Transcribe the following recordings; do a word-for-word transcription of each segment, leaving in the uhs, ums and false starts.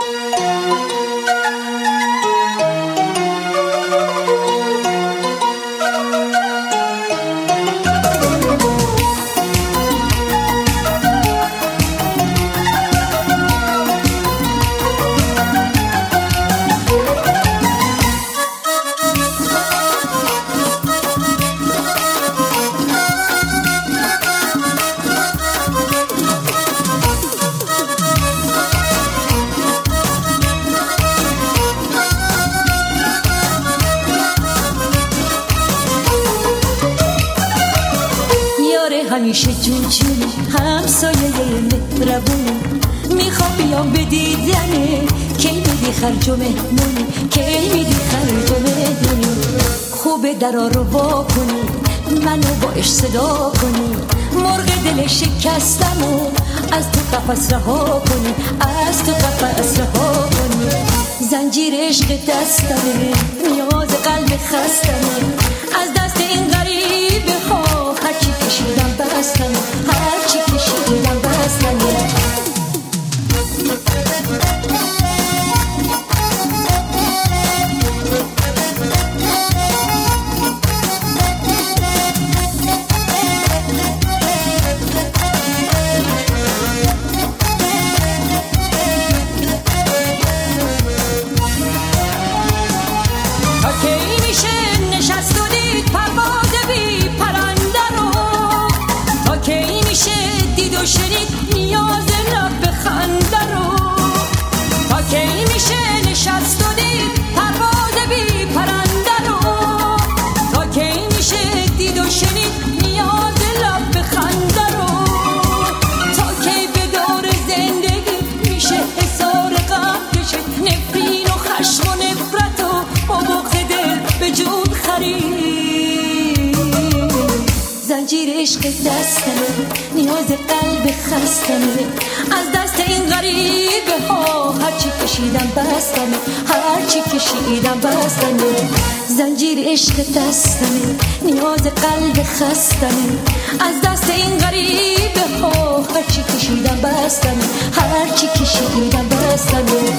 همیشه جون جون همسایه مهربونی، میخوام بیام به دیدنه، کی میدی خرج و مهمونی، کی میدی خرج و مهمونی. خوبه درا رو وا کنی، منو با عشق صدا کنی، مرغ دل شکستم و از تو قفس رها کنی، از تو قفس رها کنی. زنجیر عشق دستمه، نیاز قلب خستمه، از دست این غریبه ها هرچی کشیدم بستم، هرچی کشیدم بستم. شنید نیاز لب خنده رو، تا کی میشه نشست و دید پرواز بی پرنده رو، تا کی میشه دید و شنید نیاز لب خنده رو، تا کی به دور زندگی میشه حصار غم کشید، نفرین و خشم و نفرت و با بغض دل به جون خرید. زنجیر عشق دستمه، نیاز قلب خستمه، از دست این غریبه ها هرچی کشیدم بستمه، هرچی کشیدم بستمه. زنجیر عشق دستمه، نیاز قلب خستمه، از دست این غریبه ها هرچی کشیدم بستمه، هرچی کشیدم بستمه.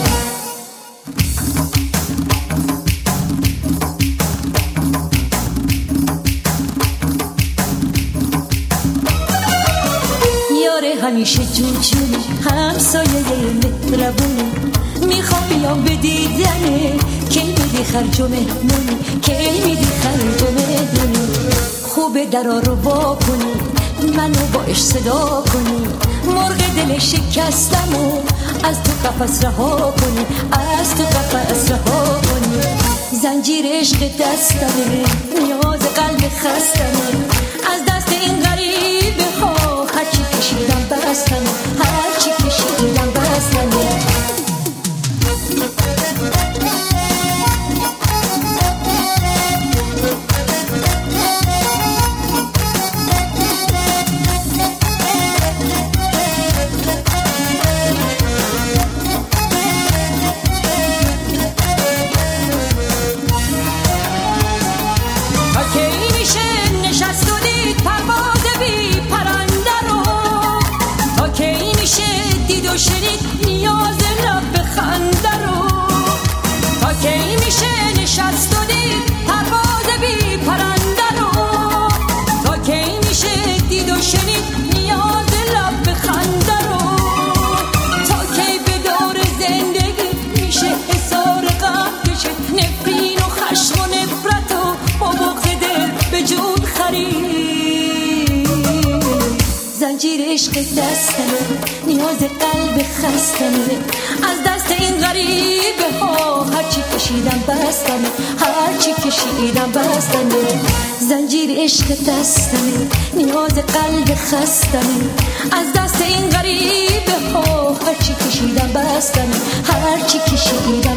همیشه جون جونی همسایه مهربونی، میخوام بیام به دیدنه، کی میدی خرج و مهمونی، کی میدی خرج و مهمونی. خوبه درا رو وا کنی، منو با عشق صدا کنی، مرغ دل شکستم و از تو قفس رها کنی، از تو قفس رها کنی. زنجیر عشق دستمه، نیاز قلب خستمه، از دست این غریبه ها هرچی کشیدم بستم، هرچی کشیدم بستم. شنید نیاز لب خنده رو، تا کی میشه نشست و دید پرواز بی پرنده رو، تا کی میشه دید و شنید نیاز لب خنده رو، تا کی به دور زندگی میشه حصار غم کشید، نفرین و خشم و نفرت و با بغض دل به جون خرید. زنجیر عشق دستمه، نیاز قلب خستمه، از دست این غریبه ها هرچی کشیدم بستمه، هرچی کشیدم بستمه. زنجیر عشق دستمه، نیاز قلب خستمه، از دست این غریبه ها هرچی کشیدم بستمه، هرچی کشیدم